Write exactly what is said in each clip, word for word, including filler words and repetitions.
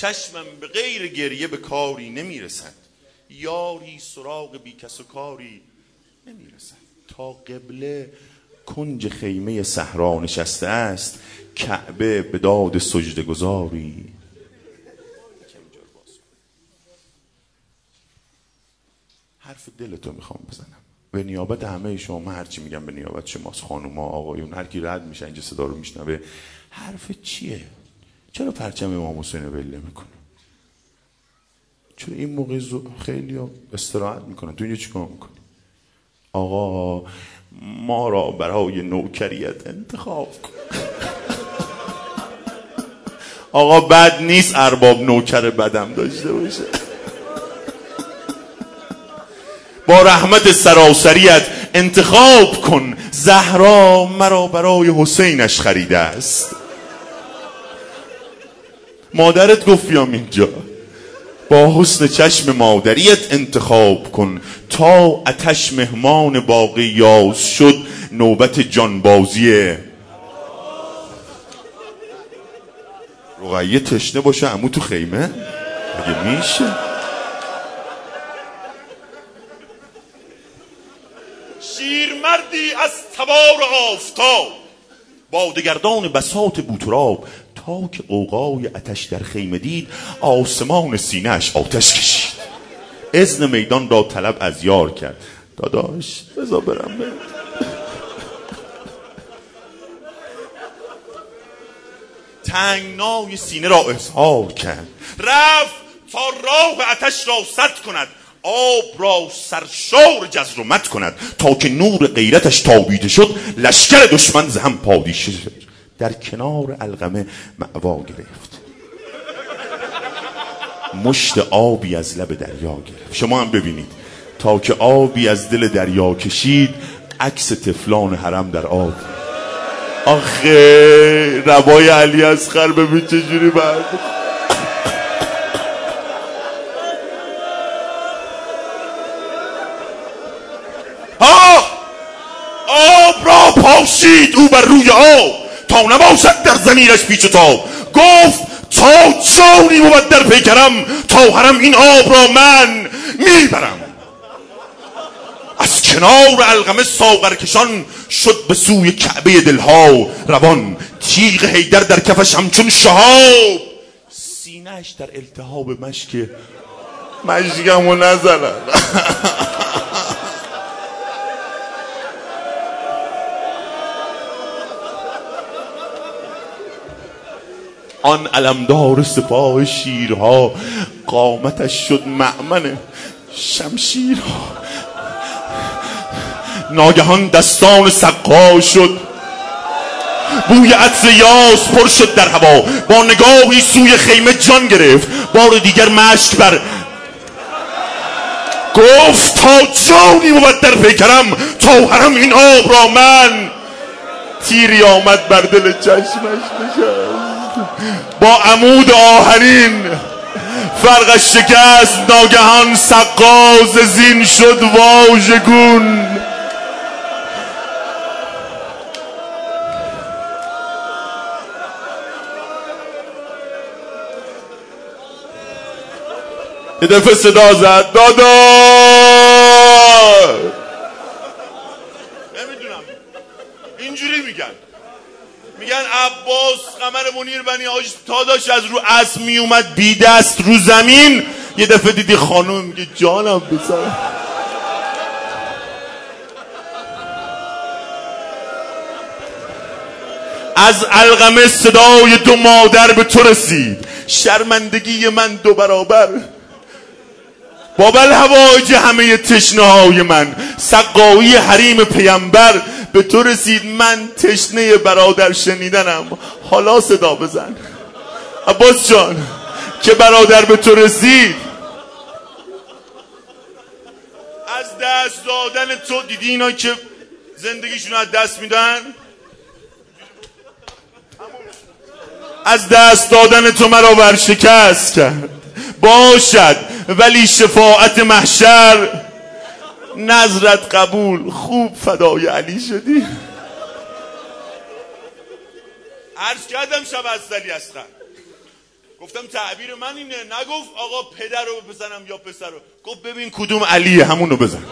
چشمم به غیر گریه به کاری نمیرسد، یاری سراغ بی کس و کاری نمیرسد. تا قبله کنج خیمه صحرا نشسته است، کعبه به داد سجده گذاری. حرف دلتو میخوام بزنم به نیابت همه شما. من هرچی میگم به نیابت شماست، خانوما آقایون، هر کی رد میشه اینجا صدا رو میشنوه. حرف چیه؟ چرا پرچم امام حسین بله میکنه؟ چرا این موقع خیلی استراحت میکنن؟ تو اینجا چیکار میکنی؟ آقا ما را برای نوکریت انتخاب کن. آقا بد نیست ارباب نوکر بدم داشته باشه. با رحمت سراسریت انتخاب کن، زهرا مرا برای حسینش خریده است. مادرت گفت بیام اینجا، با حسن چشم مادریت انتخاب کن. تا آتش مهمان باقی یاز شد، نوبت جانبازیه. رقیه تشنه باشه عمو تو خیمه؟ مگه میشه؟ شیرمردی از تبار آفتاب، بادگردان بساط بوتراب. تا که قوقای آتش در خیمه دید، آسمان سینه‌اش آتش کشید. اذن میدان را طلب از یار کرد. داداش بذار برم برم. تنگنای سینه را اظهار کرد، رفت تا راه آتش را سد کند. آب را سرشار جزرمت کند. تا که نور غیرتش تابیده شد، لشکر دشمن ز هم پادیشه شد. در کنار علقمه مأوا گرفت، مشت آبی از لب دریا گرفت. شما هم ببینید، تا که آبی از دل دریا کشید، عکس طفلان حرم در آب. آخه ربای علی اصغر ببین چجوری برد. آب را پاشید او بر روی آب، تا نباشد در ضمیرش پیچ و تاب. گفت تا جانی بود در پیکرم، تا حرم این آب را من میبرم. از کنار علقمه ساغرکشان شد به سوی کعبه دلها روان. تیغ حیدر در کفش همچون شهاب، سینه‌اش در التهاب مشک. مشکمو نزنن. آن علمدار سپاه شیرها، قامتش شد مأمن شمشیرها. ناگهان دستان سقا شد، بوی عطر یاس پر شد در هوا. با نگاهی سوی خیمه جان گرفت، بار دیگر مشک بر. گفت تا جانی بود در پیکرم، تا حرم این آب را من. تیری آمد بر دل چشمش نشست، با عمود آهنین فرقش شکست. ناگهان سقاز زین شد واژگون. یه دفعه صدا زد، دادا. نمیدونم اینجوری میگن میگن عباس قمر منیر بنی حاج تا داشت از رو اسب می اومد بی دست رو زمین، یه دفعه دیدی خانوم میگه جانم بسرم. از علقمه صدای دو مادر به تو رسید، شرمندگی من دو برابر. بابل هوایج همه تشنه های من، سقایی حریم پیامبر به تو رسید. من تشنه برادر شنیدنم، حالا صدا بزن. عباس جان که برادر به تو رسید، از دست دادن تو دیدی اینا که زندگیشون از دست میدن، از دست دادن تو مرا ورشکست کرد. باشد ولی شفاعت محشر، نظرت قبول، خوب فدای علی شدی. عرض کردم شب از علی اصغر گفتم تعبیر من اینه. نگفت آقا پدر رو بزنم یا پسر رو، گفت ببین کدوم علیه همونو بزن.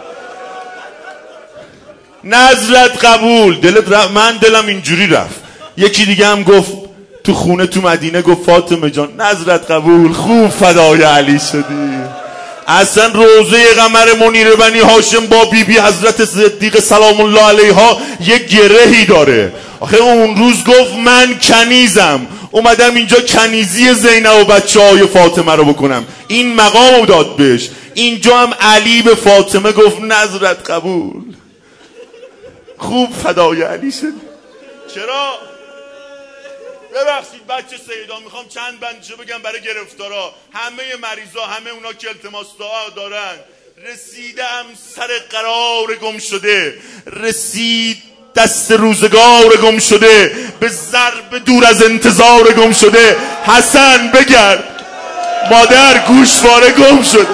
نظرت قبول. دلت رفت؟ من دلم اینجوری رفت. یکی دیگه هم گفت تو خونه تو مدینه، گفت فاطمه جان نظرت قبول، خوب فدای علی شدی. اصلا روزه قمر منیر بنی هاشم با بی بی حضرت صدیقه سلام الله علیها یک گرهی داره. آخه اون روز گفت من کنیزم، اومدم اینجا کنیزی زینب و بچه های فاطمه رو بکنم، این مقام رو داد بهش. اینجا هم علی به فاطمه گفت نظرت قبول، خوب فدای علی شد. چرا؟ ببخشید بچه سیدا، میخوام چند بندشو بگم برای گرفتارا. همه مریضا، همه اونا که التماس دعا دارن، رسیدم سر قرار گم شده، رسید دست روزگار گم شده، به ضرب دور از انتظار گم شده. حسن بگرد، مادر گوشواره گم شده.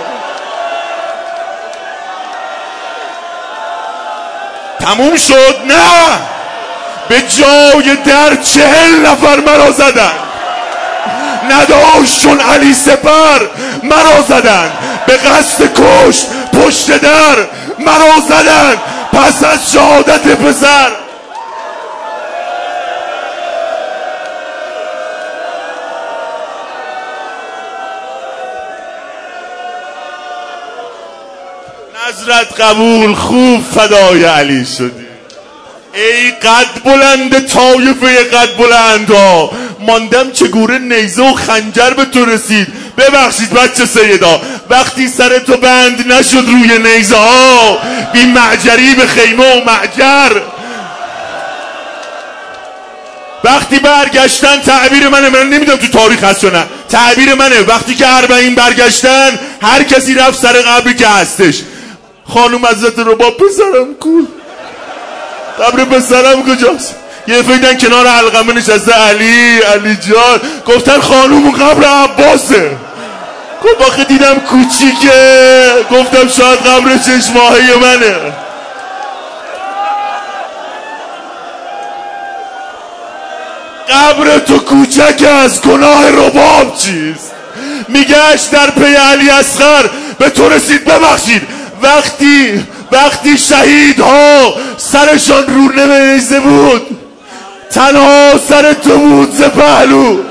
تموم شد؟ نه، به جای در چهل نفر مرا زدن، نداشت چون علی سپر مرا زدن، به قصد کشت پشت در مرا زدن، پس از شهادت پسر. نظرت قبول، خوب فدای علی شدی. ای قد بلند طایفه قد بلند ها، ماندم چگونه نیزه و خنجر به تو رسید. ببخشید بچه سیدا، وقتی سر تو بند نشد روی نیزه ها، بی معجری به خیمه و معجر. وقتی برگشتن، تعبیر منه، من نمیدونم تو تاریخ هست یا نه، تعبیر منه، وقتی که اربعین برگشتن، هر کسی رفت سر قبری که هستش. خانوم حضرت رو با پسرم کو، قبر پسرم کجاست؟ یه فیدن کنار علقمه نشسته، علی علی جان. گفتن خانوم قبر عباسه. گفت آخه دیدم کوچیکه، گفتم شاید قبر شش ماهه منه. قبر تو کوچک از گناه رباب چیست؟ میگشت در پی علی اصغر به تو رسید. ببخشید وقتی وقتی شهیدها سرشان رو نیزه بود، تنها سر تو بود ز پهلو.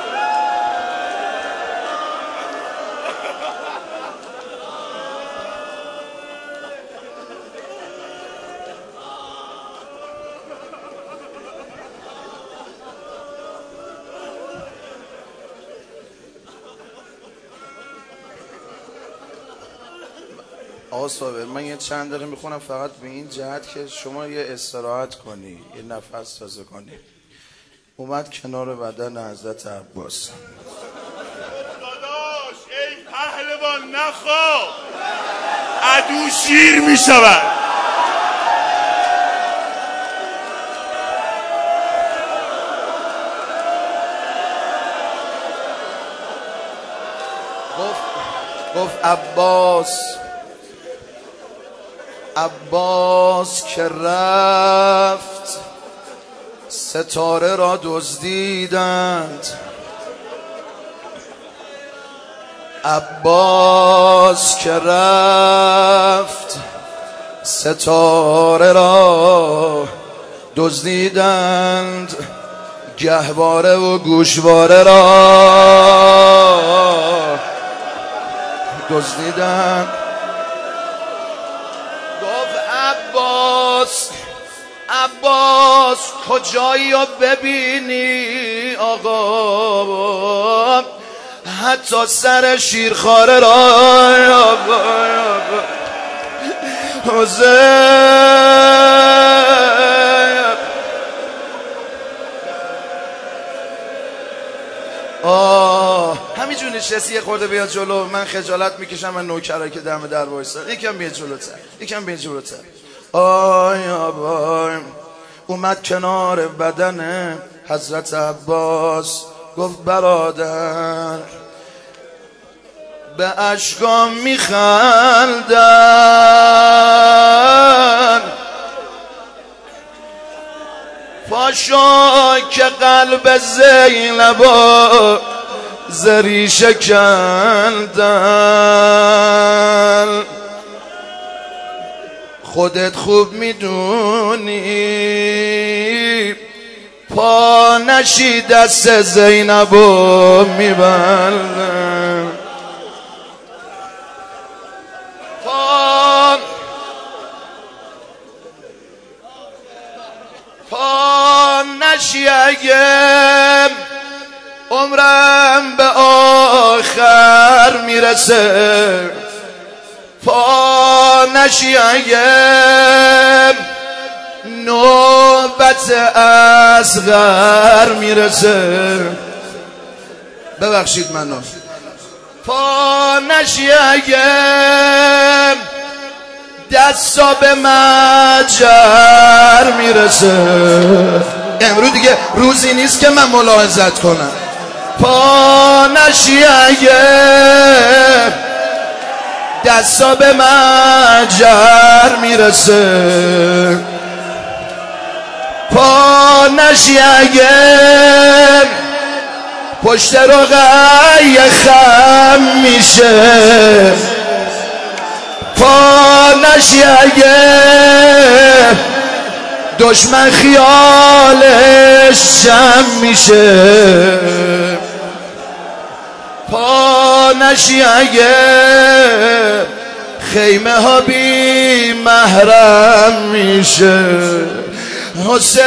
آقا صابر، من یه چند دقیقه میخونم فقط به این جهت که شما یه استراحت کنی، یه نفس تازه کنی. اومد کنار بدن حضرت عباس. داداش ای پهلوان نخواه، عدو شیر میشود. گفت گفت عباس عباس که رفت، ستاره را دزدیدند. عباس که رفت، ستاره را دزدیدند. گهواره و گوشواره را دزدیدند. عباس عباس کجایی رو ببینی آقا، حتی سر شیرخواره را آه همینجور نشستی، یه خورده بیاد جلو. من خجالت میکشم من نوکرایی که دم در وایسن. یکم بیاد جلوتر، یکم بیاد جلوتر. آی آبای اومد کنار بدن حضرت عباس، گفت برادر به اشکام میخندن، پاشا که قلب زینبا زری شکندن. خودت خوب میدونی پا نشی دست زینبو میبندن. پا پا نشی اگه عمرم به آخر میرسه. پا نشی اگه نوبت اصغر میرسه. ببخشید منو. پا نشی اگه دستا به مجر میرسه. امروز دیگه روزی نیست که من ملاحظت کنم. پا نشی اگه دستا به مجر میرسه. پا نشی اگه پشت رقی خم میشه. پا نشی اگه دشمن خیالش شم میشه. پا نشی اگه خیمه ها بی محرم میشه. حسین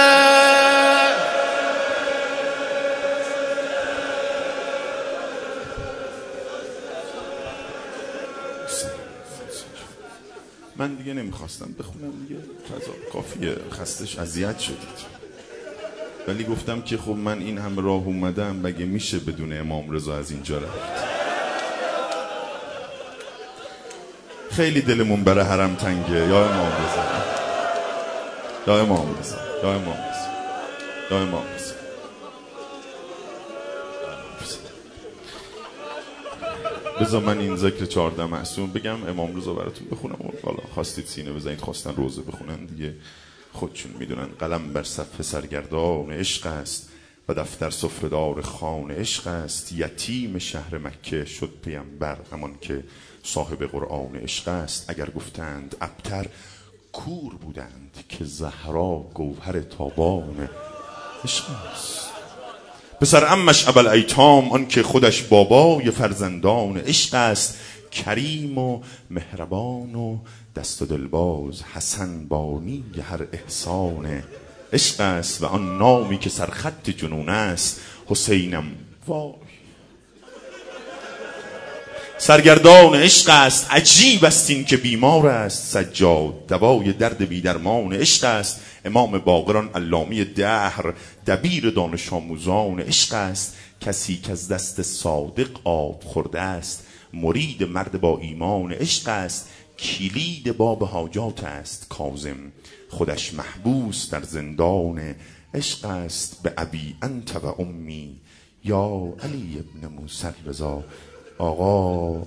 من دیگه نمیخواستم بخونم دیگه، فضا کافیه، خستش اذیت شدید، ولی گفتم که خب من این هم راه اومدم مگه میشه بدون امام رضا از اینجا رفت. خیلی دلمون برای حرم تنگه. یا امام رضا، یا امام رضا، یا امام رضا، یا امام رضا. بذار من این ذکر چهارده معصوم بگم، امام رضا براتون بخونم. حالا خواستید سینه بزنید، خواستن روزه بخونن دیگه خودشون میدونن. قلم بر صفحه سرگردان عشق است و دفتر سفره‌دار خوان عشق است. یتیم شهر مکه شد پیامبر همان که صاحب قرآن عشق است. اگر گفتند ابتر کور بودند که زهرا گوهر تابان عشق است. پسر عمش ابوالایتام آن که خودش بابای فرزندان عشق است. کریم و مهربان و دست و دلباز حسن بانی هر احسان عشق است. و آن نامی که سرخط جنون است حسینم وای سرگردان عشق است. عجیب است این که بیمار است سجاد دوای درد بیدرمان عشق است. امام باقران علامی دهر دبیر دانش آموزان عشق است. کسی که از دست صادق آب خورده است مرید مرد با ایمان عشق است. کلید باب حاجات است کاظم خودش محبوس در زندان عشق است. به ابی انت و امی یا علی ابن موسی رضا. آقا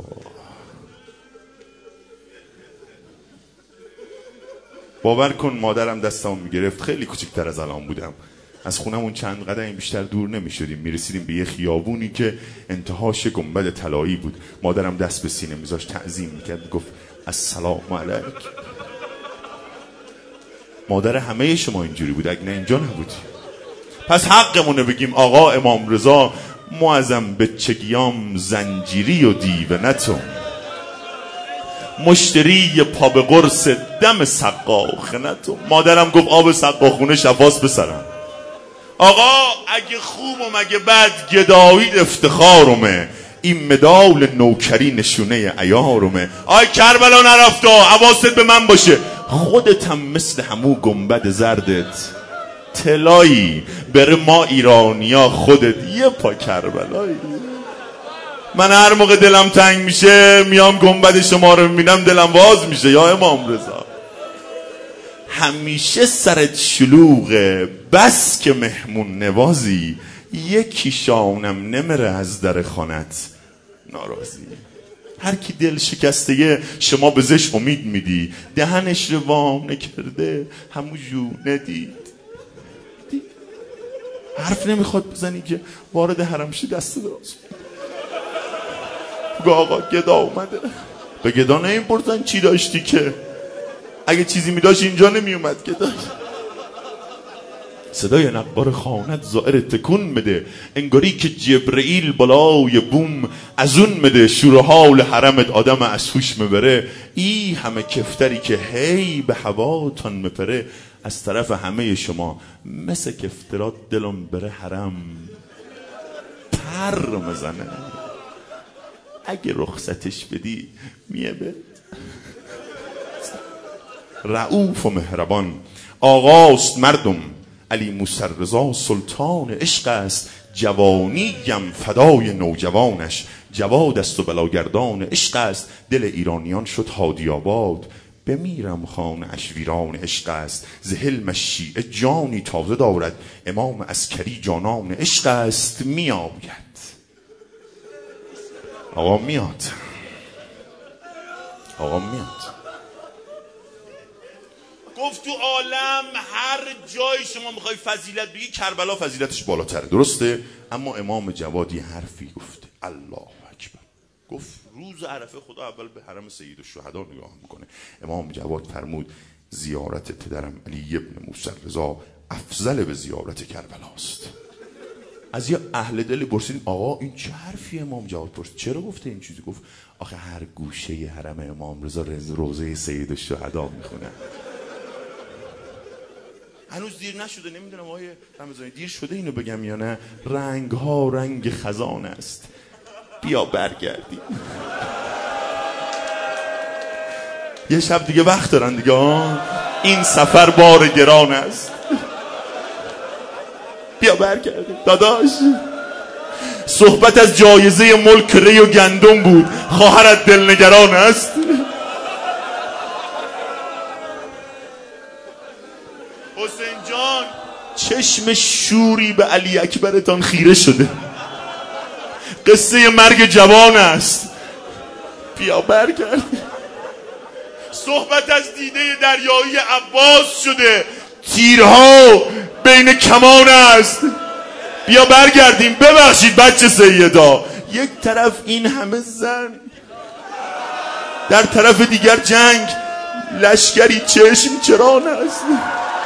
باور کن مادرم دستمو میگرفت، خیلی کوچکتر از الان بودم، از خونمون چند قدم بیشتر دور نمیشدیم، میرسیدیم به یه خیابونی که انتهاش گنبد طلایی بود. مادرم دست به سینه میذاشت تعظیم میکرد، گفت السلام علیک. مادر همه شما اینجوری بود، اگه نه اینجا نبودی. پس حقمونه بگیم آقا امام رضا معظم بچگیام زنجیری و دیونتم مشتری پا به قرص دم سقاخنتم. مادرم گفت آب سقاخونه شفاست بسرم. آقا اگه خوب و مگه بد گدایی افتخارمه، این مدال نوکری نشونه عیارمه. آی کربلا نرفت حواست به من باشه، خودت هم مثل همو گنبد زردت طلایی، بره ما ایرانیا خودت یه پا کربلایی. من هر موقع دلم تنگ میشه میام گنبد شما رو میبینم دلم باز میشه. یا امام رضا همیشه سرت شلوغه، بس که مهمون نوازی، یکی شانم نمره از در خانت ناراضی. هر کی دل شکسته شما به زش امید میدی، دهنش رو وام نکرده همو جونه دید. حرف نمیخواد بزنی که وارد حرم شی دست دراز. بگو آقا گدا اومده. به گدا نمیپرسن چی داشتی که، اگه چیزی میداشت اینجا نمیومد گدا. صدای نقار خانت زائر تکون بده، انگاری که جبرئیل بالای بوم از اون مده. شور حال حرمت آدم از هوش مبره، ای همه کفتری که هی به هواتان مپره. از طرف همه شما مثل کفترات دلم بره حرم پر مزنه. اگه رخصتش بدی میه بد. رعوف و مهربان آقاست مردم، علی موسی رضا سلطان عشق است. جوانیم فدای نوجوانش، جواد است و بلاگردان عشق است. دل ایرانیان شد هادی آباد، بمیرم خانه اش ویران عشق است. ز حلمش شیعه جانی تازه دارد، امام عسکری جانان عشق است. میآید آقا میاد، آقا میاد. گفت تو عالم هر جای شما میخوای فضیلت بگی کربلا فضیلتش بالاتره، درسته؟ اما امام جواد یه حرفی گفته، الله اکبر. گفت روز عرفه خدا اول به حرم سید الشهدا نگاه میکنه. امام جواد فرمود زیارت پدرم علی ابن موسی رضا افضل به زیارت کربلاست. از یه اهل دل پرسید آقا این چه حرفی؟ امام جواد پرسید چرا گفته این چیزی؟ گفت آخه هر گوشه ی حرم امام رضا روضه سید الشهدا میخونه. هنوز دیر نشده، نمیدونم آقای رمضانی دیر شده اینو بگم یا نه. رنگ ها رنگ خزان است، بیا برگردیم. یه شب دیگه وقت دارن دیگه، این سفر بار گران است، بیا برگردیم داداش. صحبت از جایزه ملک ری و گندم بود، خواهرت دلنگران است. حسین جان چشم شوری به علی اکبرتان خیره شده، قصه مرگ جوان است، بیا برگردیم. صحبت از دیده دریایی عباس شده، تیرها بین کمان است، بیا برگردیم. ببخشید بچه سیدا، یک طرف این همه زن، در طرف دیگر جنگ، لشکری چشم چران است.